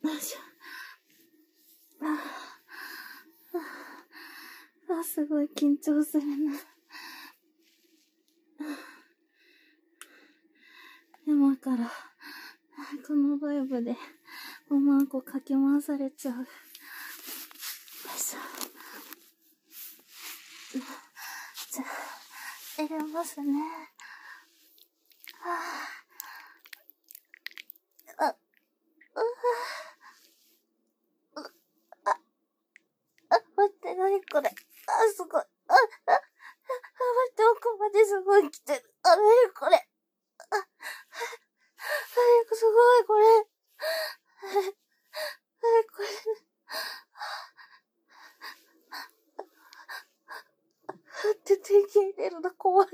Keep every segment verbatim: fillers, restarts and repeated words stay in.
よいしょ。あ、あ、すごい緊張するな。今から、このバイブで、おまんこかき回されちゃう。よいしょ。じゃあ、入れますね。ああ、あ、うあ、あ、あ、待って、なにこれ。あ、すごい。あ、あ、あ、待って、奥まですごい来てる。あ、なにこれ。あ、なにすごい、これ。なにこれ。って電源入れるの怖い。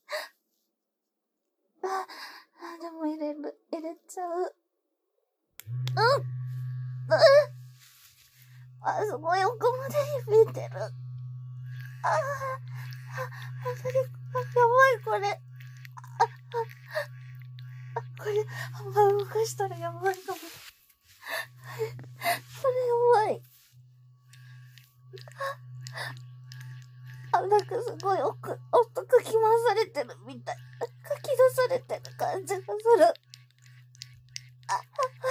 あ、あ、でも入れる。入れちゃう。うん。あ、すごい奥まで響いてる。ああ、あ、なに、やばい、これ。あ、あ、これ、あんま動かしたらやばいかも。これやばい。あ、なんかすごい奥、音かき回されてるみたい。かき出されてる感じがする。あ、あ、あ、やばい。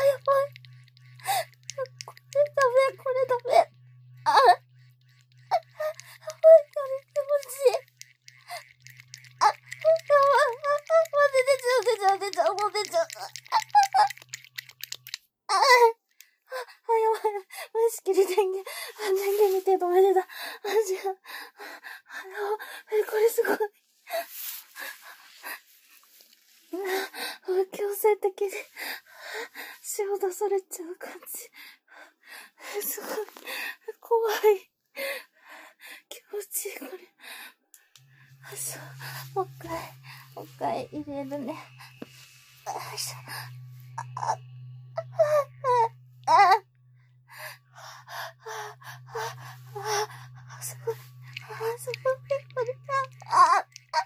これダメ、これダメ。あ、あ、やばい、これ気持ちいい。あ、あ、あ、あ、もう出ちゃう、出ちゃう、出ちゃう、もう出ちゃう。あ、あ、あ、やばい。無意識で電源、電源見て止めてた。あ、違う。あの、え、これすごい。強制的に塩出されちゃう感じ。すごい。怖い。気持ちいい、これ。あ、そう。もう一回、もう一回入れるね。よいしょ。あ、あ、あ、あ、あ、あ、すごい。あ、すごい。これ、あ、あ、あ、あ、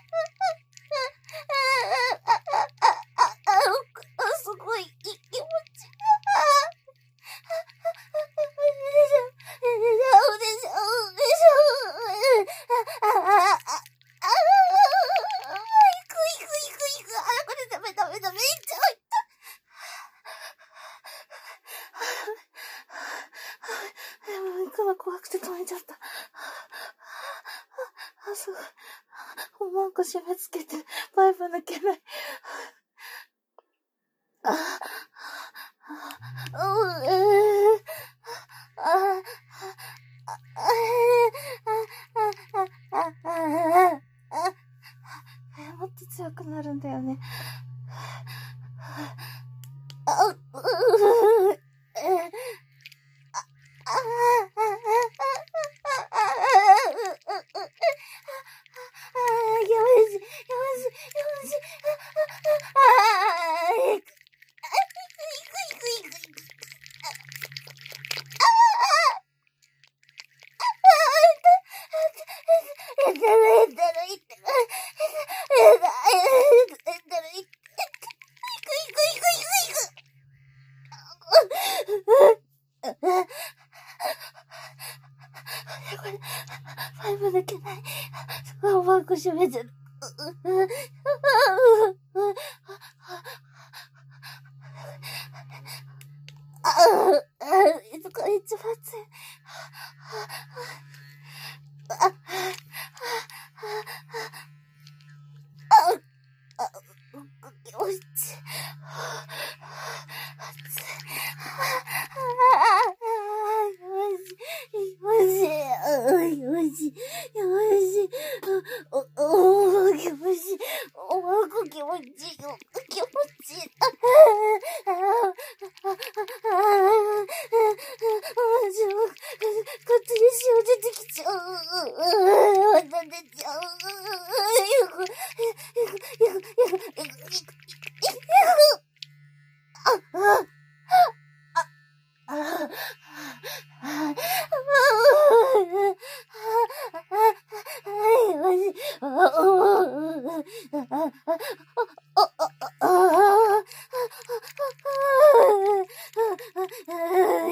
すごいいい気持ち。怖くて止めちゃった。あ、すごい。おまんこ締め付けて、パイプ抜けない。あ、あ、う、えー、あ、あ、あ、あ、あ、あ、もっと強くなるんだよね。あ、う、う、え、あ、あ、ファイブ抜けない。すごいおまんこ閉めてる。ああ、そこ一番強い。あ、あ、あ、あ、気持ちいい。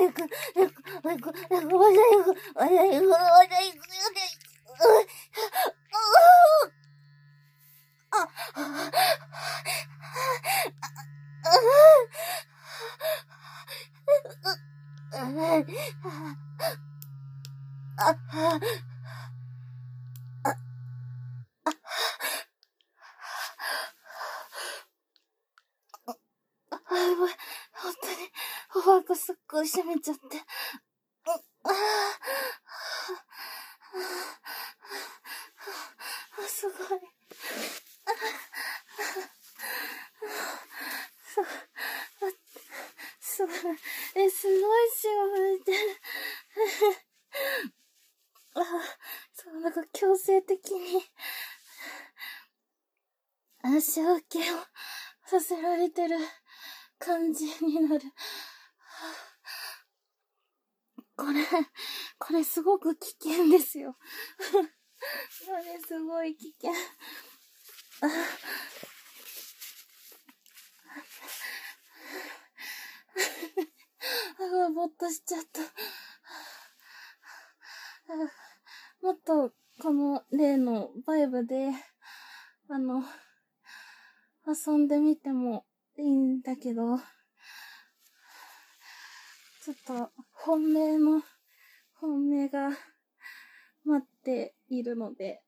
本当に、おばあがすっごい閉めちゃって。すごい。すごい。え、すごい潮吹いてる。あ、そう、なんか強制的に、足受けをさせられてる感じになる。これ、これすごく危険ですよ。これすごい危険。あ、ぼーっとしちゃった。もっと、この例のバイブで、あの、遊んでみてもいいんだけど、ちょっと、本命の、本命が待っているので、